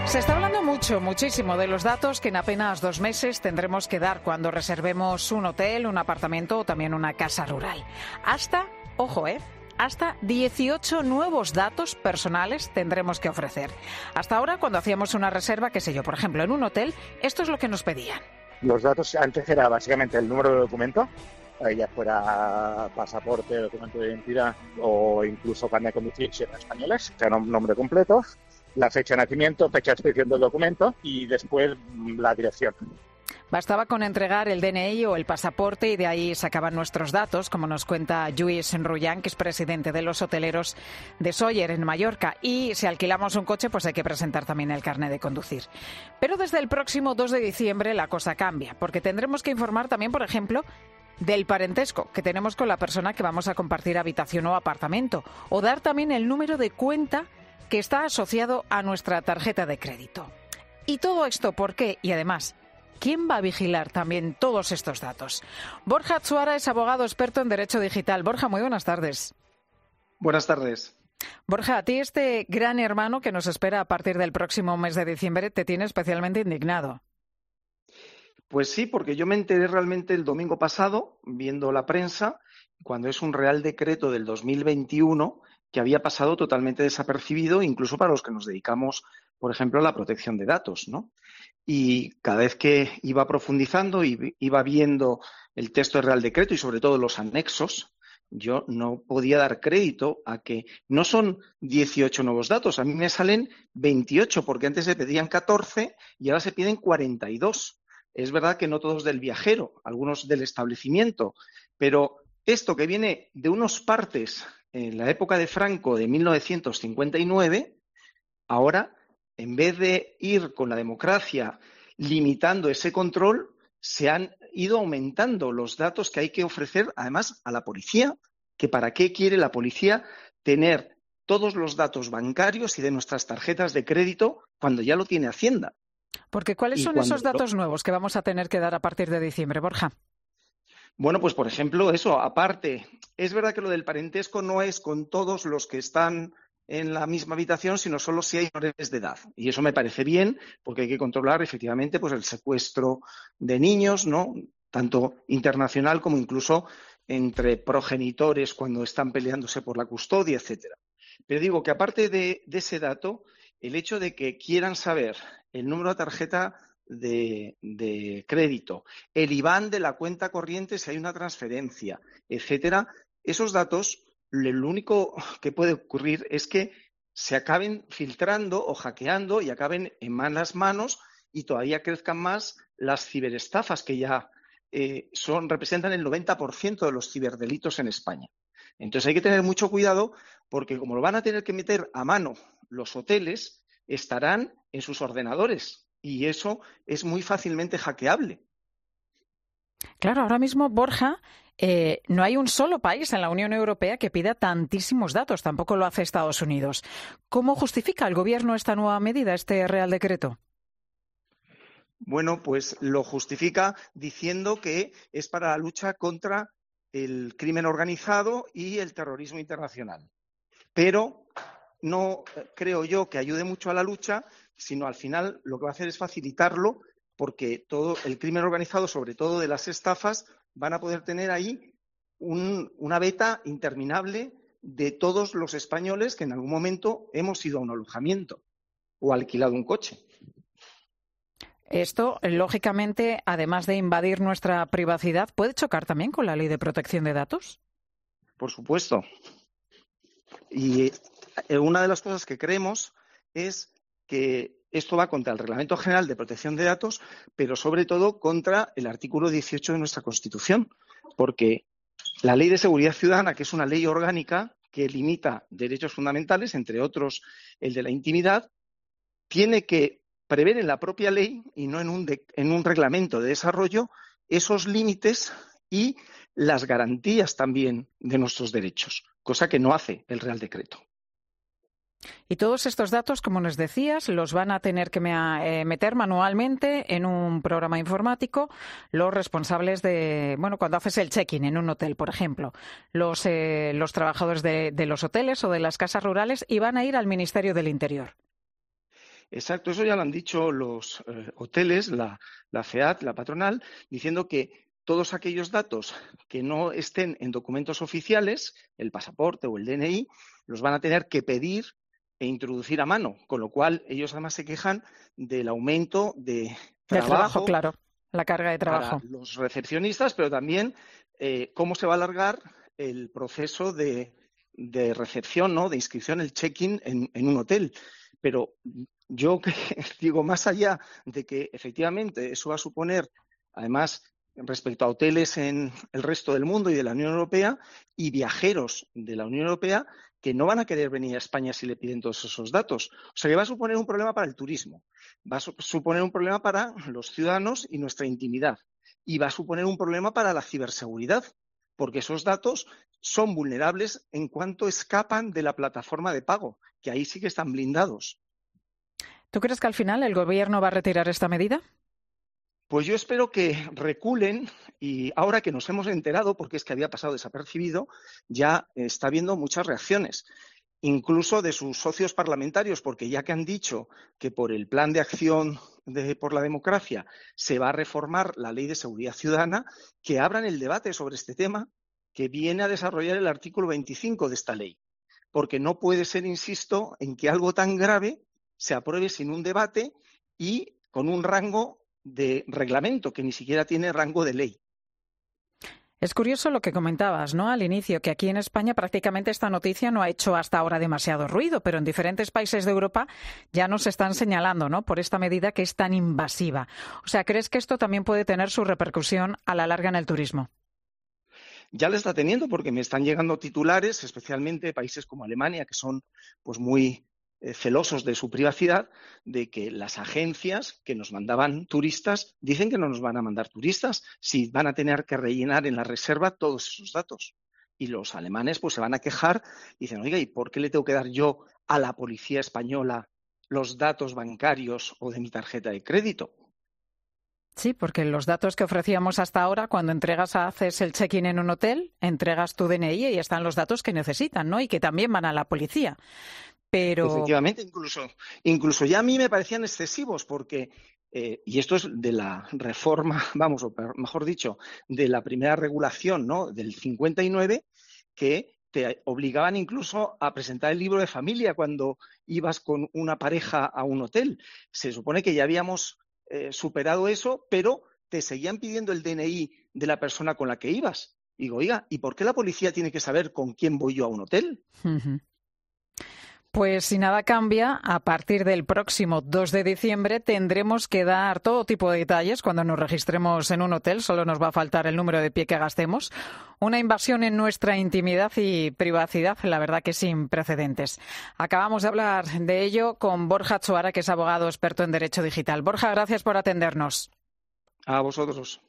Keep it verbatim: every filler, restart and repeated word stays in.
Se está hablando mucho, muchísimo de los datos que en apenas dos meses tendremos que dar cuando reservemos un hotel, un apartamento o también una casa rural. Hasta, ojo, ¿eh? Hasta dieciocho nuevos datos personales tendremos que ofrecer. Hasta ahora, cuando hacíamos una reserva, qué sé yo, por ejemplo, en un hotel, esto es lo que nos pedían. Los datos antes era básicamente el número de documento, ya fuera pasaporte, documento de identidad o incluso carnet de conducir si eran españoles, o sea, nombre completo, la fecha de nacimiento, fecha de expedición del documento y después la dirección. Bastaba con entregar el D N I o el pasaporte y de ahí sacaban nuestros datos, como nos cuenta Lluís Rullán, que es presidente de los hoteleros de Sóller, en Mallorca. Y si alquilamos un coche, pues hay que presentar también el carnet de conducir. Pero desde el próximo dos de diciembre la cosa cambia, porque tendremos que informar también, por ejemplo, del parentesco que tenemos con la persona que vamos a compartir habitación o apartamento, o dar también el número de cuenta que está asociado a nuestra tarjeta de crédito. ¿Y todo esto por qué? Y además, ¿quién va a vigilar también todos estos datos? Borja Atsuara es abogado experto en Derecho Digital. Borja, muy buenas tardes. Buenas tardes. Borja, a ti este gran hermano que nos espera a partir del próximo mes de diciembre te tiene especialmente indignado. Pues sí, porque yo me enteré realmente el domingo pasado, viendo la prensa, cuando es un Real Decreto del dos mil veintiuno que había pasado totalmente desapercibido, incluso para los que nos dedicamos, por ejemplo, a la protección de datos, ¿no? Y cada vez que iba profundizando y iba viendo el texto del Real Decreto y sobre todo los anexos, yo no podía dar crédito a que no son dieciocho nuevos datos, a mí me salen veintiocho, porque antes se pedían catorce y ahora se piden cuarenta y dos. Es verdad que no todos del viajero, algunos del establecimiento, pero esto que viene de unos partes en la época de Franco de mil novecientos cincuenta y nueve, ahora, en vez de ir con la democracia limitando ese control, se han ido aumentando los datos que hay que ofrecer, además, a la policía, que para qué quiere la policía tener todos los datos bancarios y de nuestras tarjetas de crédito cuando ya lo tiene Hacienda. Porque ¿cuáles son esos datos nuevos que vamos a tener que dar a partir de diciembre, Borja? Bueno, pues por ejemplo, eso, aparte, es verdad que lo del parentesco no es con todos los que están en la misma habitación, sino solo si hay menores de edad. Y eso me parece bien, porque hay que controlar efectivamente pues el secuestro de niños, ¿no? Tanto internacional como incluso entre progenitores cuando están peleándose por la custodia, etcétera. Pero digo que aparte de, de ese dato, el hecho de que quieran saber el número de tarjeta de, de crédito, el I B A N de la cuenta corriente si hay una transferencia, etcétera, esos datos, lo único que puede ocurrir es que se acaben filtrando o hackeando y acaben en malas manos y todavía crezcan más las ciberestafas que ya eh, son, representan el noventa por ciento de los ciberdelitos en España. Entonces hay que tener mucho cuidado porque como lo van a tener que meter a mano los hoteles, estarán en sus ordenadores y eso es muy fácilmente hackeable. Claro, ahora mismo, Borja, eh, no hay un solo país en la Unión Europea que pida tantísimos datos, tampoco lo hace Estados Unidos. ¿Cómo justifica el Gobierno esta nueva medida, este Real Decreto? Bueno, pues lo justifica diciendo que es para la lucha contra el crimen organizado y el terrorismo internacional. Pero no creo yo que ayude mucho a la lucha, sino al final lo que va a hacer es facilitarlo porque todo el crimen organizado, sobre todo de las estafas, van a poder tener ahí un, una beta interminable de todos los españoles que en algún momento hemos ido a un alojamiento o alquilado un coche. Esto, lógicamente, además de invadir nuestra privacidad, ¿puede chocar también con la Ley de Protección de Datos? Por supuesto. Y una de las cosas que creemos es que esto va contra el Reglamento General de Protección de Datos, pero sobre todo contra el artículo dieciocho de nuestra Constitución, porque la Ley de Seguridad Ciudadana, que es una ley orgánica que limita derechos fundamentales, entre otros el de la intimidad, tiene que prever en la propia ley y no en un, de, en un reglamento de desarrollo esos límites y las garantías también de nuestros derechos, cosa que no hace el Real Decreto. Y todos estos datos, como nos decías, los van a tener que me, eh, meter manualmente en un programa informático los responsables de, bueno, cuando haces el check-in en un hotel, por ejemplo, los, eh, los trabajadores de, de los hoteles o de las casas rurales y van a ir al Ministerio del Interior. Exacto, eso ya lo han dicho los eh, hoteles, la, la FEAT, la patronal, diciendo que todos aquellos datos que no estén en documentos oficiales, el pasaporte o el D N I, los van a tener que pedir e introducir a mano, con lo cual ellos además se quejan del aumento de Del trabajo, trabajo, claro, la carga de trabajo. para los recepcionistas, pero también eh, cómo se va a alargar el proceso de, de recepción, ¿no? De inscripción, el check-in en, en un hotel. Pero yo que digo, más allá de que efectivamente eso va a suponer, además, respecto a hoteles en el resto del mundo y de la Unión Europea y viajeros de la Unión Europea que no van a querer venir a España si le piden todos esos datos. O sea, que va a suponer un problema para el turismo, va a suponer un problema para los ciudadanos y nuestra intimidad, y va a suponer un problema para la ciberseguridad, porque esos datos son vulnerables en cuanto escapan de la plataforma de pago, que ahí sí que están blindados. ¿Tú crees que al final el Gobierno va a retirar esta medida? Pues yo espero que reculen y ahora que nos hemos enterado, porque es que había pasado desapercibido, ya está habiendo muchas reacciones, incluso de sus socios parlamentarios, porque ya que han dicho que por el Plan de Acción de, por la Democracia se va a reformar la Ley de Seguridad Ciudadana, que abran el debate sobre este tema que viene a desarrollar el artículo veinticinco de esta ley. Porque no puede ser, insisto, en que algo tan grave se apruebe sin un debate y con un rango de reglamento que ni siquiera tiene rango de ley. Es curioso lo que comentabas, ¿no? Al inicio, que aquí en España prácticamente esta noticia no ha hecho hasta ahora demasiado ruido, pero en diferentes países de Europa ya nos están señalando, ¿no? Por esta medida que es tan invasiva. O sea, ¿crees que esto también puede tener su repercusión a la larga en el turismo? Ya la está teniendo porque me están llegando titulares, especialmente de países como Alemania, que son pues muy eh, celosos de su privacidad, de que las agencias que nos mandaban turistas dicen que no nos van a mandar turistas, si van a tener que rellenar en la reserva todos esos datos. Y los alemanes pues se van a quejar y dicen, oiga, ¿y por qué le tengo que dar yo a la policía española los datos bancarios o de mi tarjeta de crédito? Sí, porque los datos que ofrecíamos hasta ahora, cuando entregas, haces el check-in en un hotel, entregas tu D N I y están los datos que necesitan, ¿no? Y que también van a la policía. Pero... Efectivamente, incluso, incluso ya a mí me parecían excesivos porque, eh, y esto es de la reforma, vamos, o mejor dicho, de la primera regulación, ¿no? Del cincuenta y nueve, que te obligaban incluso a presentar el libro de familia cuando ibas con una pareja a un hotel. Se supone que ya habíamos eh, superado eso, pero te seguían pidiendo el D N I de la persona con la que ibas. Y digo, oiga, ¿y por qué la policía tiene que saber con quién voy yo a un hotel? Uh-huh. Pues si nada cambia, a partir del próximo dos de diciembre tendremos que dar todo tipo de detalles cuando nos registremos en un hotel. Solo nos va a faltar el número de pie que gastemos. Una invasión en nuestra intimidad y privacidad, la verdad que sin precedentes. Acabamos de hablar de ello con Borja Choara, que es abogado experto en Derecho Digital. Borja, gracias por atendernos. A vosotros.